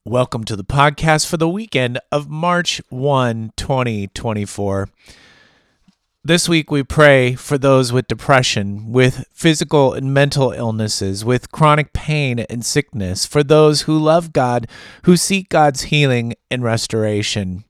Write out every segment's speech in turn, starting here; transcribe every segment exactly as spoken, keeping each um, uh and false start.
Welcome to the podcast for the weekend of March first, twenty twenty-four. This week we pray for those with depression, with physical and mental illnesses, with chronic pain and sickness, for those who love God, who seek God's healing and restoration.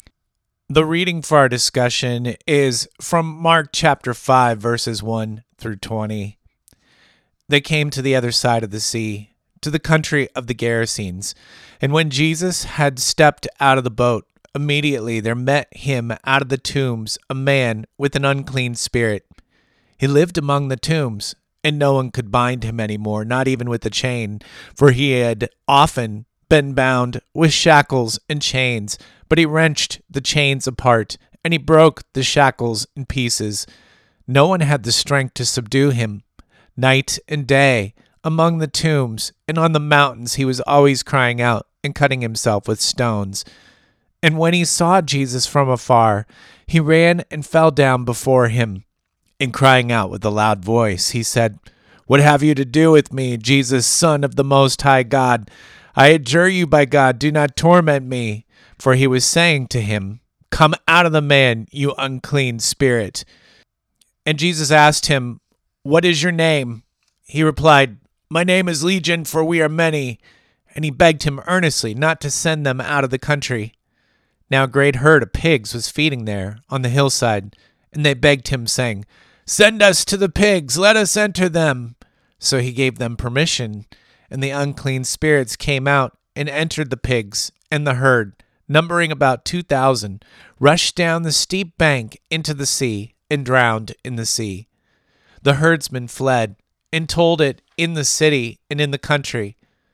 The reading for our discussion is from Mark chapter five, verses one through twenty. They came to the other side of the sea, to the country of the Gerasenes. And when Jesus had stepped out of the boat, immediately there met him out of the tombs a man with an unclean spirit. He lived among the tombs, and no one could bind him any more, not even with a chain, for he had often been bound with shackles and chains. But he wrenched the chains apart, and he broke the shackles in pieces. No one had the strength to subdue him. Night and day, among the tombs and on the mountains, he was always crying out and cutting himself with stones. And when he saw Jesus from afar, he ran and fell down before him. And crying out with a loud voice, he said, "What have you to do with me, Jesus, Son of the Most High God? I adjure you by God, do not torment me." For he was saying to him, "Come out of the man, you unclean spirit." And Jesus asked him, "What is your name?" He replied, "My name is Legion, for we are many." And he begged him earnestly not to send them out of the country. Now a great herd of pigs was feeding there on the hillside, and they begged him, saying, "Send us to the pigs, let us enter them." So he gave them permission, and the unclean spirits came out and entered the pigs, and the herd, numbering about two thousand, rushed down the steep bank into the sea and drowned in the sea. The herdsmen fled and told it in the city and in the country.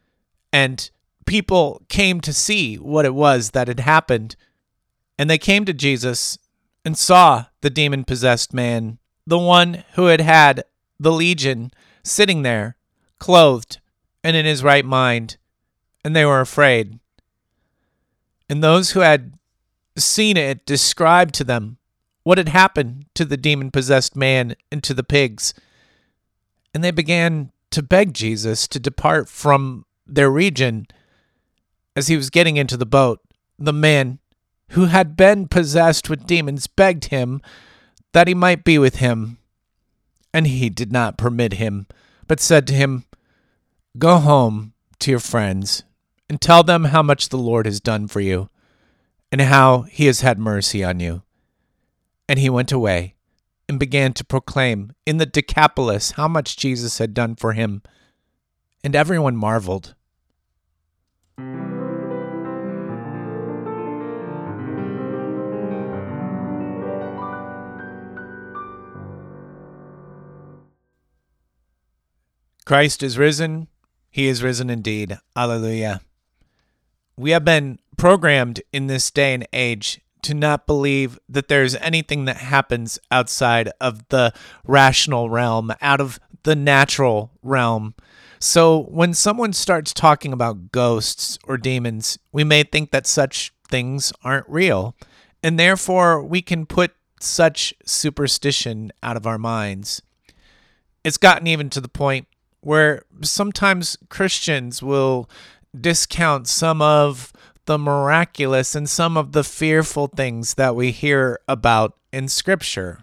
And people came to see what it was that had happened. And they came to Jesus and saw the demon-possessed man, the one who had had the legion, sitting there, clothed and in his right mind. And they were afraid. And those who had seen it described to them what had happened to the demon-possessed man and to the pigs. And they began to beg Jesus to depart from their region. As he was getting into the boat, the man who had been possessed with demons begged him that he might be with him. And he did not permit him, but said to him, "Go home to your friends and tell them how much the Lord has done for you and how he has had mercy on you." And he went away and began to proclaim in the Decapolis how much Jesus had done for him. And everyone marveled. Christ is risen. He is risen indeed. Alleluia. We have been programmed in this day and age to not believe that there's anything that happens outside of the rational realm, out of the natural realm. So when someone starts talking about ghosts or demons, we may think that such things aren't real, and therefore we can put such superstition out of our minds. It's gotten even to the point where sometimes Christians will discount some of the miraculous and some of the fearful things that we hear about in Scripture.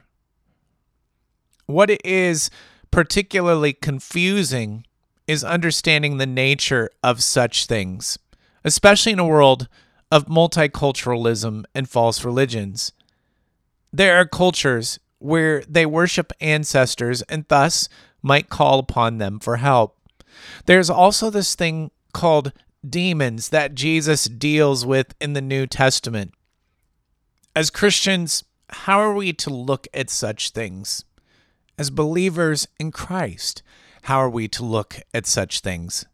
What is particularly confusing is understanding the nature of such things, especially in a world of multiculturalism and false religions. There are cultures where they worship ancestors and thus might call upon them for help. There's also this thing called demons that Jesus deals with in the New Testament. As Christians, how are we to look at such things? As believers in Christ, how are we to look at such things?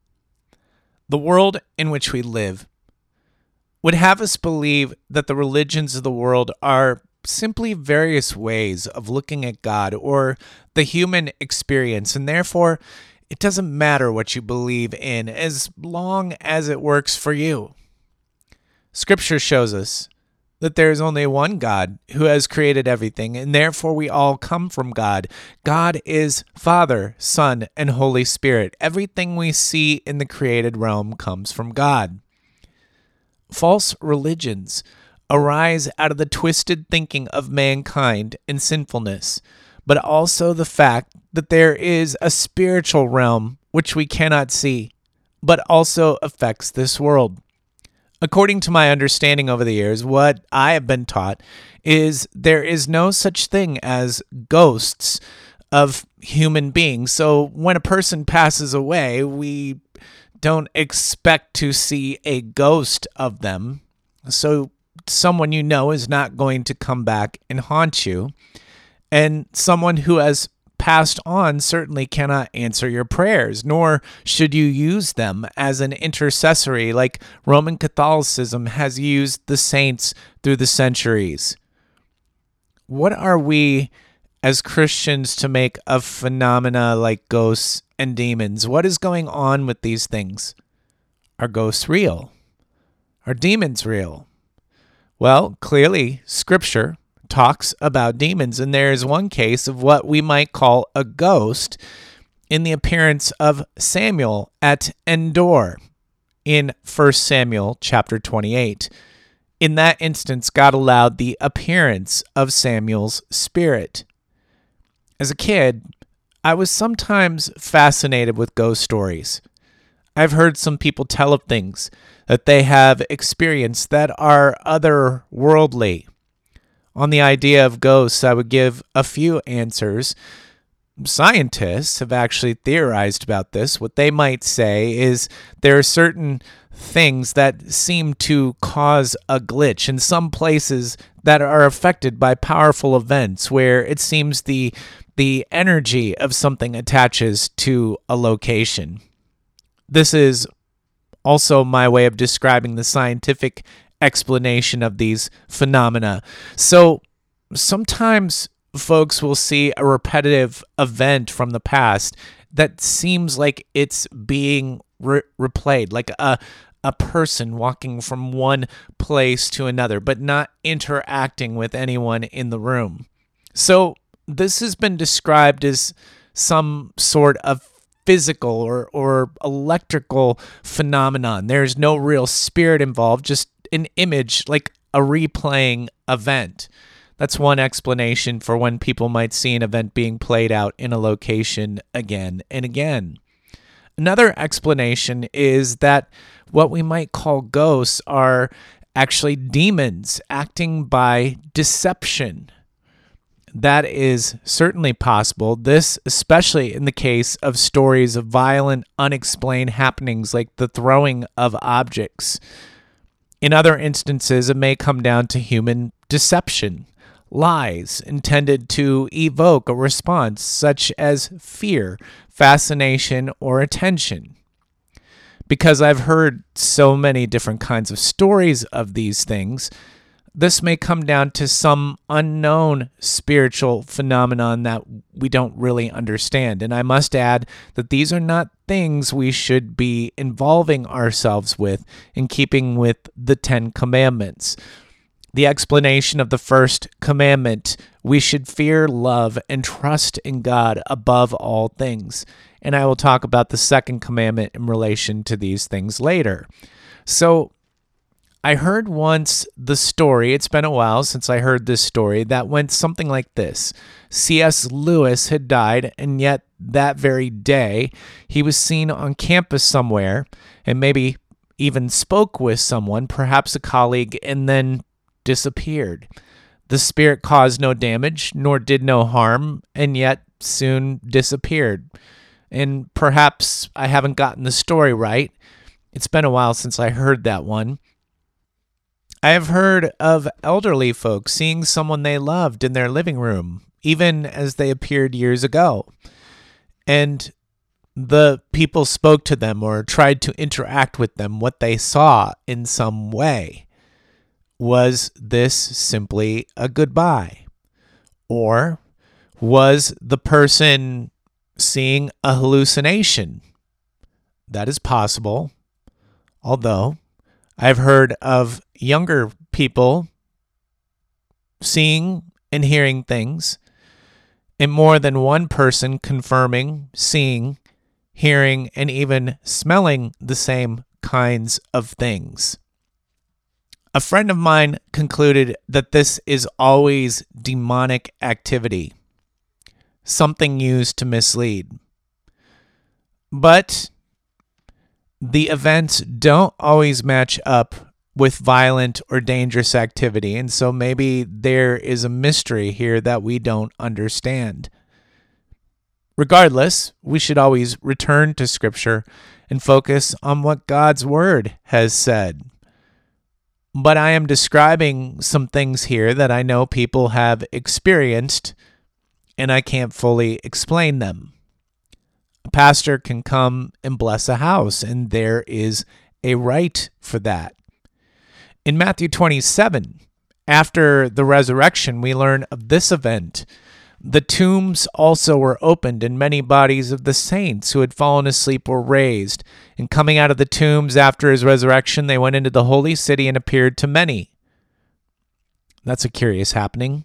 The world in which we live would have us believe that the religions of the world are simply various ways of looking at God or the human experience, and therefore it doesn't matter what you believe in as long as it works for you. Scripture shows us that there is only one God who has created everything, and therefore we all come from God. God is Father, Son, and Holy Spirit. Everything we see in the created realm comes from God. False religions arise out of the twisted thinking of mankind and sinfulness, but also the fact that there is a spiritual realm which we cannot see, but also affects this world. According to my understanding over the years, what I have been taught is there is no such thing as ghosts of human beings. So when a person passes away, we don't expect to see a ghost of them. So someone you know is not going to come back and haunt you. And someone who has passed on certainly cannot answer your prayers, nor should you use them as an intercessory like Roman Catholicism has used the saints through the centuries. What are we as Christians to make of phenomena like ghosts and demons? What is going on with these things? Are ghosts real? Are demons real? Well, clearly, Scripture talks about demons, and there is one case of what we might call a ghost in the appearance of Samuel at Endor in First Samuel chapter twenty-eight. In that instance, God allowed the appearance of Samuel's spirit. As a kid, I was sometimes fascinated with ghost stories. I've heard some people tell of things that they have experienced that are otherworldly. On the idea of ghosts, I would give a few answers. Scientists have actually theorized about this. What they might say is there are certain things that seem to cause a glitch in some places that are affected by powerful events where it seems the the energy of something attaches to a location. This is also my way of describing the scientific explanation of these phenomena. So sometimes folks will see a repetitive event from the past that seems like it's being re- replayed, like a a person walking from one place to another, but not interacting with anyone in the room. So this has been described as some sort of physical or, or electrical phenomenon. There's no real spirit involved, just an image, like a replaying event. That's one explanation for when people might see an event being played out in a location again and again. Another explanation is that what we might call ghosts are actually demons acting by deception. That is certainly possible. This, especially in the case of stories of violent, unexplained happenings like the throwing of objects. In other instances, it may come down to human deception, lies intended to evoke a response such as fear, fascination, or attention. Because I've heard so many different kinds of stories of these things, this may come down to some unknown spiritual phenomenon that we don't really understand. And I must add that these are not things we should be involving ourselves with in keeping with the Ten Commandments. The explanation of the first commandment, we should fear, love, and trust in God above all things. And I will talk about the second commandment in relation to these things later. So I heard once the story, it's been a while since I heard this story, that went something like this. C S Lewis had died, and yet that very day, he was seen on campus somewhere, and maybe even spoke with someone, perhaps a colleague, and then disappeared. The spirit caused no damage, nor did no harm, and yet soon disappeared. And perhaps I haven't gotten the story right. It's been a while since I heard that one. I have heard of elderly folks seeing someone they loved in their living room, even as they appeared years ago. And the people spoke to them or tried to interact with them. What they saw in some way. Was this simply a goodbye? Or was the person seeing a hallucination? That is possible. Although I've heard of younger people seeing and hearing things, and more than one person confirming, seeing, hearing, and even smelling the same kinds of things. A friend of mine concluded that this is always demonic activity, something used to mislead. But the events don't always match up with violent or dangerous activity, and so maybe there is a mystery here that we don't understand. Regardless, we should always return to Scripture and focus on what God's Word has said. But I am describing some things here that I know people have experienced, and I can't fully explain them. A pastor can come and bless a house, and there is a right for that. In Matthew twenty-seven, after the resurrection, we learn of this event. The tombs also were opened, and many bodies of the saints who had fallen asleep were raised. And coming out of the tombs after his resurrection, they went into the holy city and appeared to many. That's a curious happening.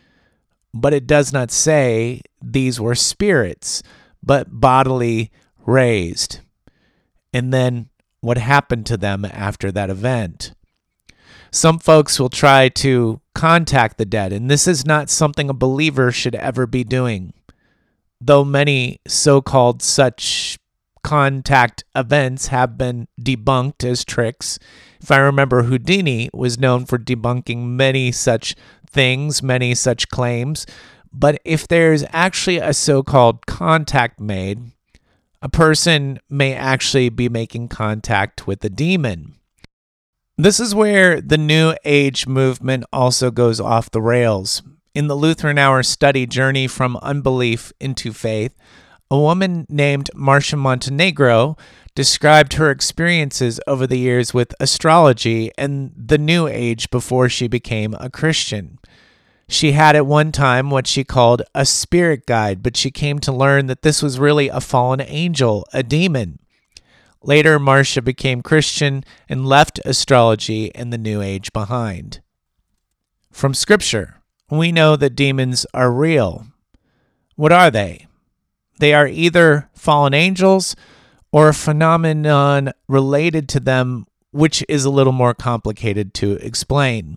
But it does not say these were spirits, but bodily raised. And then what happened to them after that event? Some folks will try to contact the dead, and this is not something a believer should ever be doing. Though many so-called such contact events have been debunked as tricks. If I remember, Houdini was known for debunking many such things, many such claims. But if there's actually a so-called contact made, a person may actually be making contact with a demon. This is where the New Age movement also goes off the rails. In the Lutheran Hour study Journey from Unbelief into Faith, a woman named Marcia Montenegro described her experiences over the years with astrology and the New Age before she became a Christian. She had at one time what she called a spirit guide, but she came to learn that this was really a fallen angel, a demon. Later, Marcia became Christian and left astrology and the New Age behind. From Scripture, we know that demons are real. What are they? They are either fallen angels or a phenomenon related to them, which is a little more complicated to explain.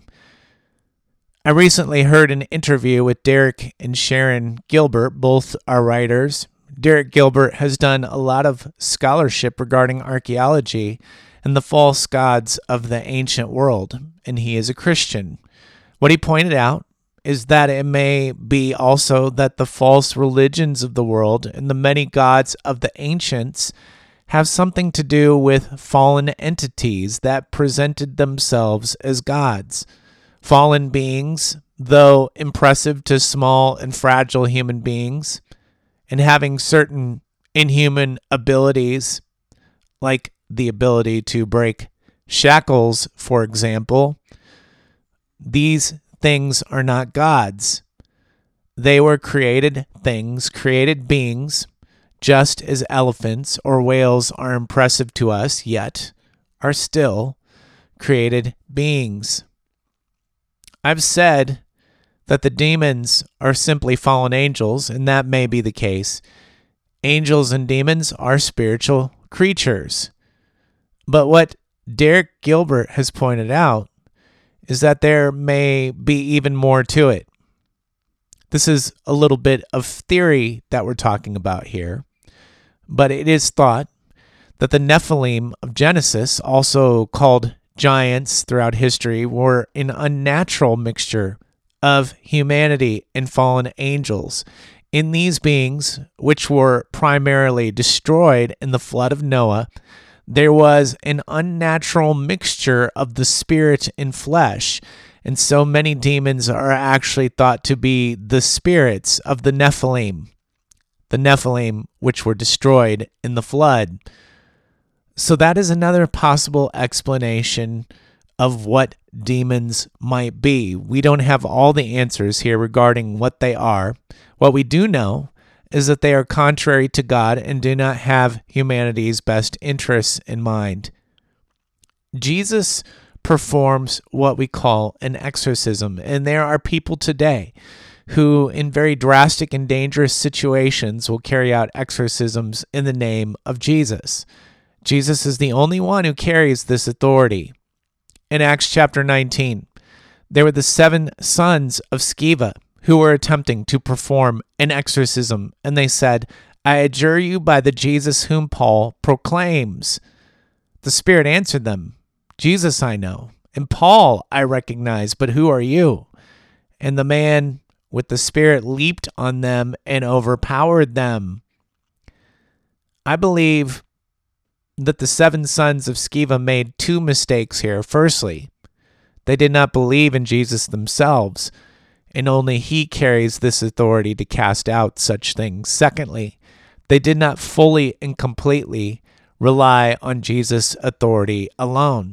I recently heard an interview with Derek and Sharon Gilbert, both are writers. Derek Gilbert has done a lot of scholarship regarding archaeology and the false gods of the ancient world, and he is a Christian. What he pointed out is that it may be also that the false religions of the world and the many gods of the ancients have something to do with fallen entities that presented themselves as gods. Fallen beings, though impressive to small and fragile human beings, and having certain inhuman abilities, like the ability to break shackles, for example, these things are not gods. They were created things, created beings, just as elephants or whales are impressive to us, yet are still created beings. I've said that the demons are simply fallen angels, and that may be the case. Angels and demons are spiritual creatures. But what Derek Gilbert has pointed out is that there may be even more to it. This is a little bit of theory that we're talking about here, but it is thought that the Nephilim of Genesis, also called giants throughout history, were an unnatural mixture of humanity and fallen angels. In these beings, which were primarily destroyed in the flood of Noah, there was an unnatural mixture of the spirit and flesh, and so many demons are actually thought to be the spirits of the Nephilim, the Nephilim which were destroyed in the flood. So that is another possible explanation of what demons might be. We don't have all the answers here regarding what they are. What we do know is that they are contrary to God and do not have humanity's best interests in mind. Jesus performs what we call an exorcism, and there are people today who, in very drastic and dangerous situations, will carry out exorcisms in the name of Jesus. Jesus is the only one who carries this authority. in Acts chapter nineteen. They were the seven sons of Sceva who were attempting to perform an exorcism, and they said, I adjure you by the Jesus whom Paul proclaims. The Spirit answered them, Jesus I know, and Paul I recognize, but who are you? And the man with the Spirit leaped on them and overpowered them. I believe that the seven sons of Sceva made two mistakes here. Firstly, they did not believe in Jesus themselves, and only he carries this authority to cast out such things. Secondly, they did not fully and completely rely on Jesus' authority alone.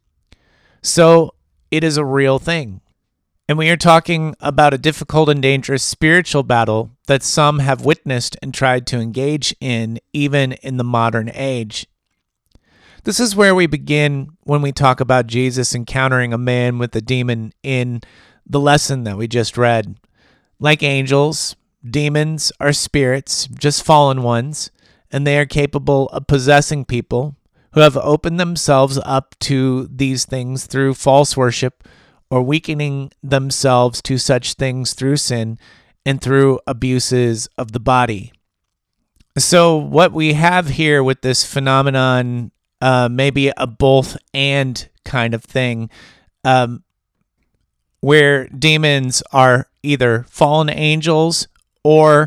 So it is a real thing. And we are talking about a difficult and dangerous spiritual battle that some have witnessed and tried to engage in, even in the modern age. This is where we begin when we talk about Jesus encountering a man with a demon in the lesson that we just read. Like angels, demons are spirits, just fallen ones, and they are capable of possessing people who have opened themselves up to these things through false worship, or weakening themselves to such things through sin and through abuses of the body. So what we have here with this phenomenon, uh, maybe a both and kind of thing, um, where demons are either fallen angels or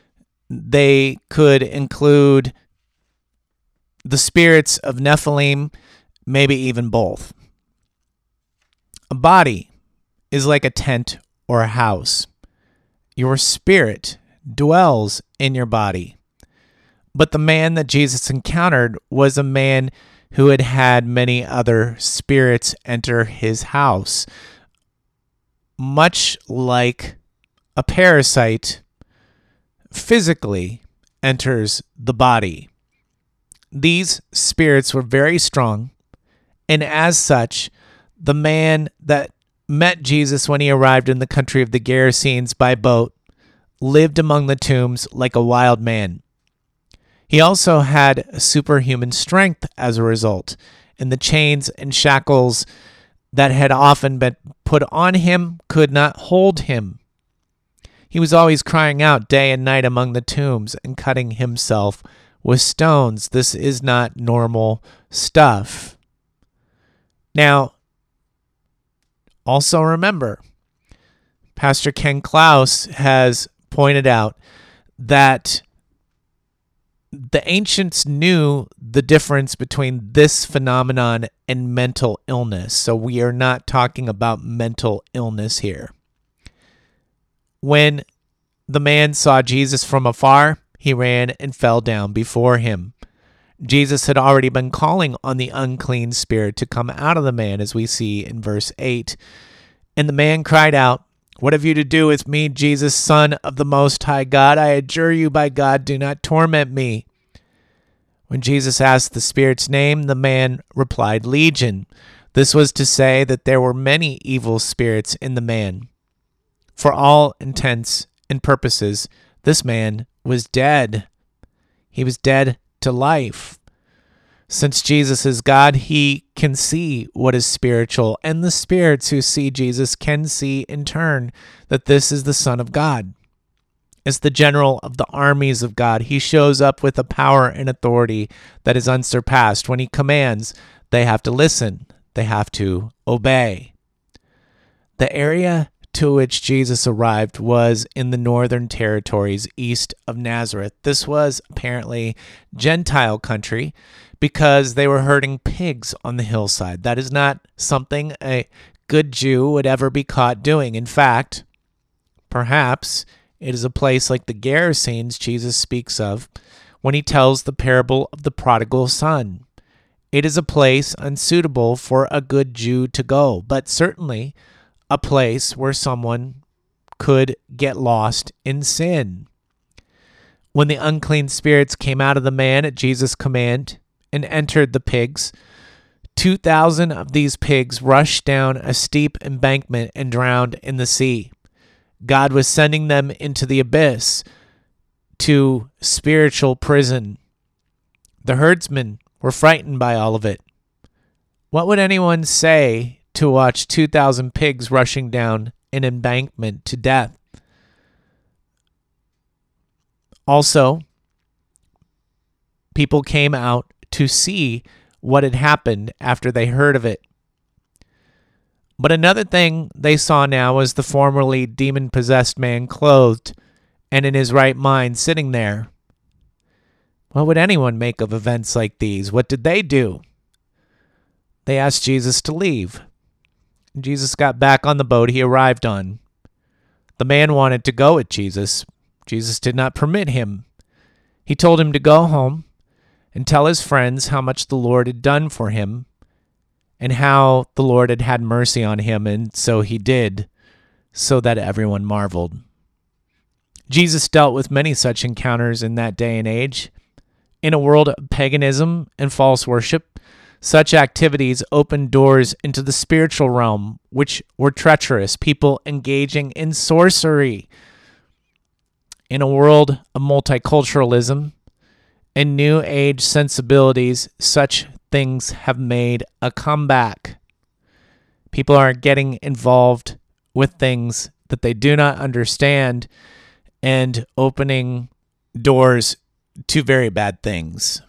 they could include the spirits of Nephilim, maybe even both. A body is like a tent or a house. Your spirit dwells in your body. But the man that Jesus encountered was a man who had had many other spirits enter his house, much like a parasite physically enters the body. These spirits were very strong, and as such, the man that met Jesus when he arrived in the country of the Gerasenes by boat lived among the tombs like a wild man. He also had superhuman strength as a result, and the chains and shackles that had often been put on him could not hold him. He was always crying out day and night among the tombs and cutting himself with stones. This is not normal stuff. Now, also remember, Pastor Ken Klaus has pointed out that the ancients knew the difference between this phenomenon and mental illness. So we are not talking about mental illness here. When the man saw Jesus from afar, he ran and fell down before him. Jesus had already been calling on the unclean spirit to come out of the man, as we see in verse eight. And the man cried out, "What have you to do with me, Jesus, Son of the Most High God? I adjure you by God, do not torment me." When Jesus asked the spirit's name, the man replied, "Legion." This was to say that there were many evil spirits in the man. For all intents and purposes, this man was dead. He was dead to life. Since Jesus is God, he can see what is spiritual, and the spirits who see Jesus can see in turn that this is the Son of God. As the general of the armies of God, he shows up with a power and authority that is unsurpassed. When he commands, they have to listen. They have to obey. The area to which Jesus arrived was in the northern territories east of Nazareth. This was apparently Gentile country because they were herding pigs on the hillside. That is not something a good Jew would ever be caught doing. In fact, perhaps it is a place like the Gerasenes Jesus speaks of when he tells the parable of the prodigal son. It is a place unsuitable for a good Jew to go, but certainly a place where someone could get lost in sin. When the unclean spirits came out of the man at Jesus' command and entered the pigs, two thousand of these pigs rushed down a steep embankment and drowned in the sea. God was sending them into the abyss, to spiritual prison. The herdsmen were frightened by all of it. What would anyone say to watch two thousand pigs rushing down an embankment to death? Also, people came out to see what had happened after they heard of it. But another thing they saw now was the formerly demon-possessed man clothed and in his right mind sitting there. What would anyone make of events like these? What did they do? They asked Jesus to leave. Jesus got back on the boat he arrived on. The man wanted to go with Jesus. Jesus did not permit him. He told him to go home and tell his friends how much the Lord had done for him and how the Lord had had mercy on him, and so he did, so that everyone marveled. Jesus dealt with many such encounters in that day and age. In a world of paganism and false worship, such activities opened doors into the spiritual realm, which were treacherous, people engaging in sorcery. In a world of multiculturalism and new age sensibilities, such things have made a comeback. People are getting involved with things that they do not understand and opening doors to very bad things.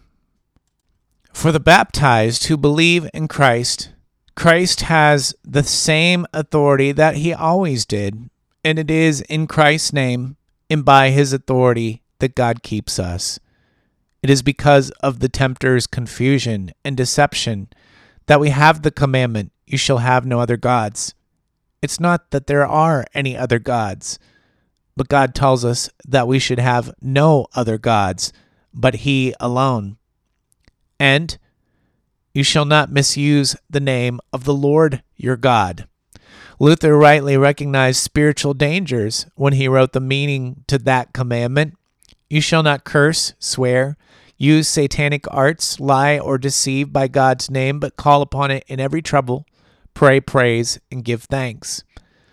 For the baptized who believe in Christ, Christ has the same authority that he always did, and it is in Christ's name and by his authority that God keeps us. It is because of the tempter's confusion and deception that we have the commandment, "You shall have no other gods." It's not that there are any other gods, but God tells us that we should have no other gods, but he alone. And you shall not misuse the name of the Lord your God. Luther rightly recognized spiritual dangers when he wrote the meaning to that commandment. You shall not curse, swear, use satanic arts, lie, or deceive by God's name, but call upon it in every trouble, pray, praise, and give thanks.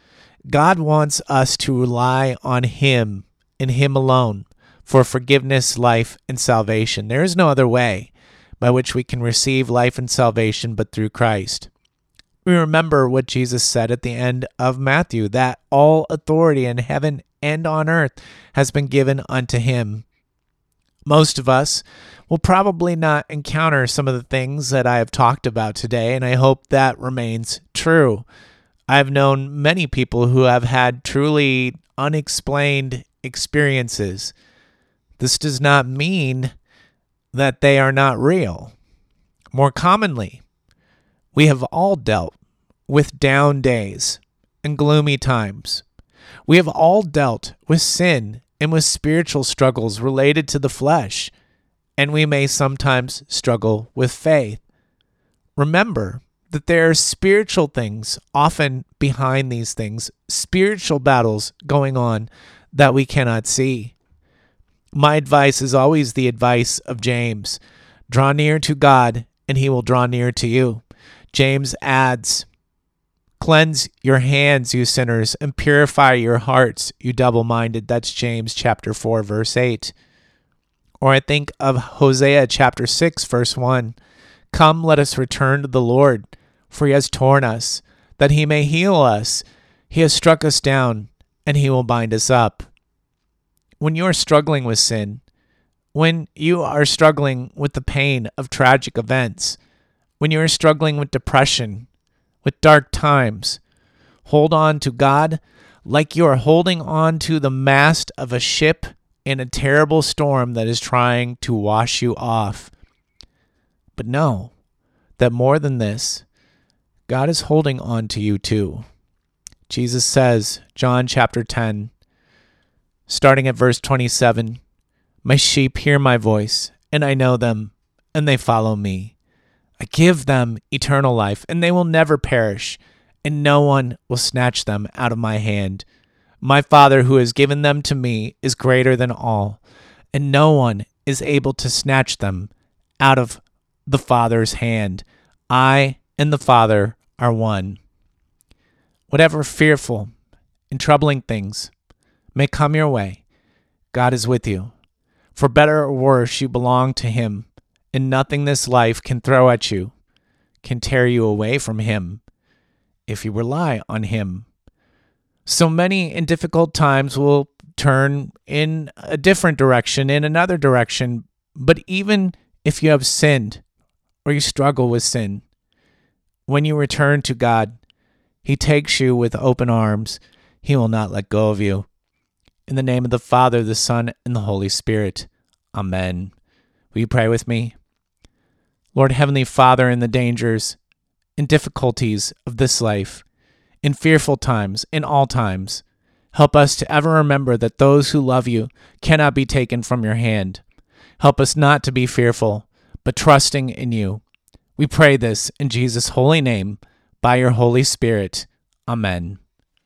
God wants us to rely on him and him alone for forgiveness, life, and salvation. There is no other way by which we can receive life and salvation but through Christ. We remember what Jesus said at the end of Matthew, that all authority in heaven and on earth has been given unto him. Most of us will probably not encounter some of the things that I have talked about today, and I hope that remains true. I've known many people who have had truly unexplained experiences. This does not mean that they are not real. More commonly, we have all dealt with down days and gloomy times. We have all dealt with sin and with spiritual struggles related to the flesh, and we may sometimes struggle with faith. Remember that there are spiritual things often behind these things, spiritual battles going on that we cannot see. My advice is always the advice of James. Draw near to God, and he will draw near to you. James adds, cleanse your hands, you sinners, and purify your hearts, you double-minded. That's James chapter four, verse eight. Or I think of Hosea chapter six, verse one. Come, let us return to the Lord, for he has torn us, that he may heal us. He has struck us down, and he will bind us up. When you are struggling with sin, when you are struggling with the pain of tragic events, when you are struggling with depression, with dark times, hold on to God like you are holding on to the mast of a ship in a terrible storm that is trying to wash you off. But know that more than this, God is holding on to you too. Jesus says, John chapter ten, starting at verse twenty-seven, my sheep hear my voice, and I know them, and they follow me. I give them eternal life, and they will never perish, and no one will snatch them out of my hand. My Father who has given them to me is greater than all, and no one is able to snatch them out of the Father's hand. I and the Father are one. Whatever fearful and troubling things may come your way, God is with you. For better or worse, you belong to him, and nothing this life can throw at you can tear you away from Him if you rely on Him. So many in difficult times will turn in a different direction, in another direction. But even if you have sinned or you struggle with sin, when you return to God, He takes you with open arms. He will not let go of you. In the name of the Father, the Son, and the Holy Spirit. Amen. Will you pray with me? Lord, Heavenly Father, in the dangers and difficulties of this life, in fearful times, in all times, help us to ever remember that those who love you cannot be taken from your hand. Help us not to be fearful, but trusting in you. We pray this in Jesus' holy name, by your Holy Spirit. Amen.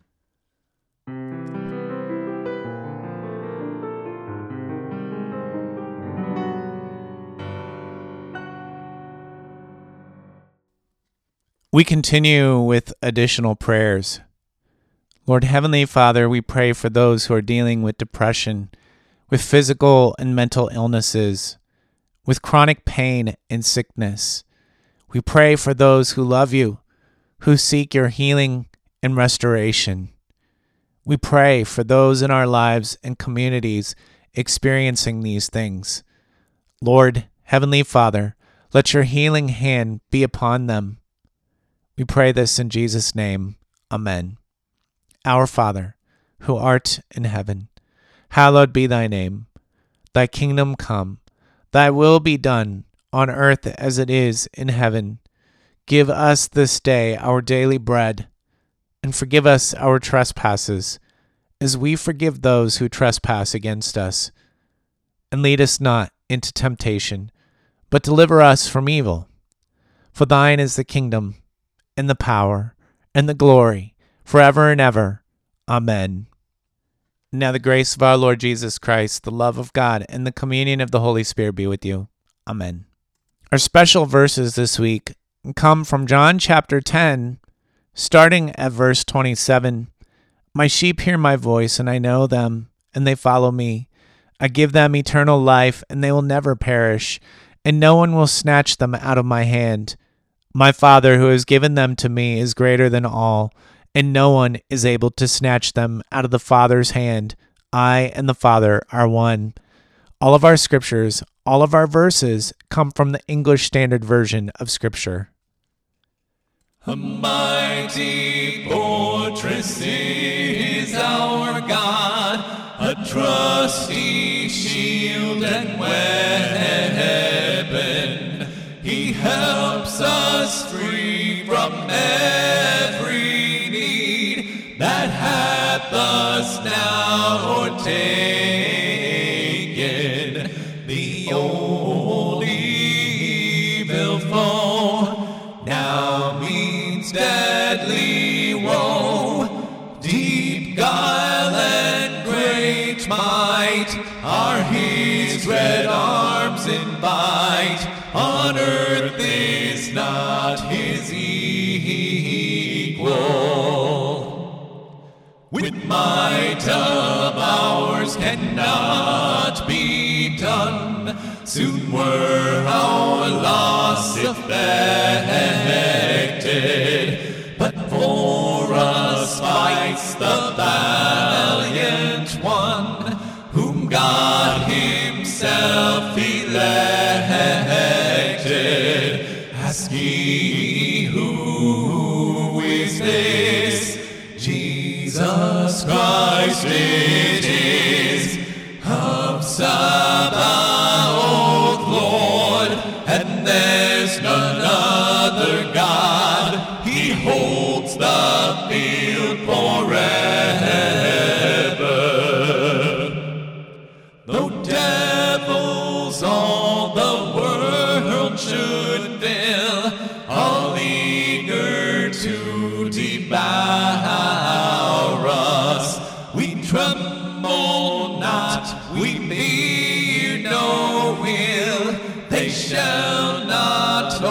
We continue with additional prayers. Lord Heavenly Father, we pray for those who are dealing with depression, with physical and mental illnesses, with chronic pain and sickness. We pray for those who love you, who seek your healing and restoration. We pray for those in our lives and communities experiencing these things. Lord Heavenly Father, let your healing hand be upon them. We pray this in Jesus' name. Amen. Our Father, who art in heaven, hallowed be thy name. Thy kingdom come, thy will be done, on earth as it is in heaven. Give us this day our daily bread, and forgive us our trespasses, as we forgive those who trespass against us. And lead us not into temptation, but deliver us from evil. For thine is the kingdom, and the power, and the glory, forever and ever. Amen. Now the grace of our Lord Jesus Christ, the love of God, and the communion of the Holy Spirit be with you. Amen. Our special verses this week come from John chapter ten, starting at verse twenty-seven. My sheep hear my voice, and I know them, and they follow me. I give them eternal life, and they will never perish, and no one will snatch them out of my hand. My Father who has given them to me is greater than all, and no one is able to snatch them out of the Father's hand. I and the Father are one. All of our scriptures, all of our verses come from the English Standard Version of Scripture. A mighty fortress is our God, a trusty shield and weapon. He helps us free from every need that hath us now o'ertaken. The old evil foe now means deadly woe. Deep guile and great might are his red arms invite. On earth is not his equal. With might of ours cannot be done. Soon were our loss effected. But for us fights the valiant one, whom God himself elected. Ask ye, who is this? Jesus Christ it is, of Sabaoth, Lord, and there's none other God. He holds the field forever. Though devils all the world should fill, all eager to devour us, we tremble not, we fear no ill. They shall not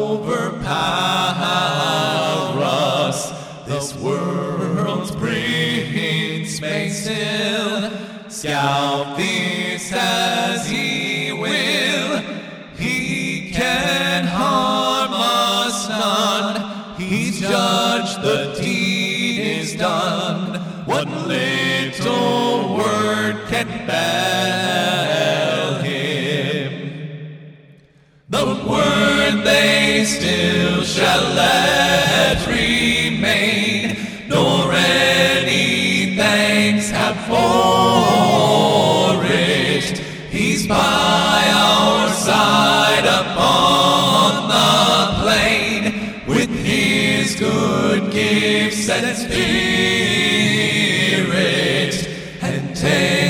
overpower us. This world's prince may still scout this as he will. He can harm us not. judge, the deed is done. What little word can fail him? The word they still shall let remain, nor any thanks have for it. He's by our side upon the plain, with his good gifts and spirit, and take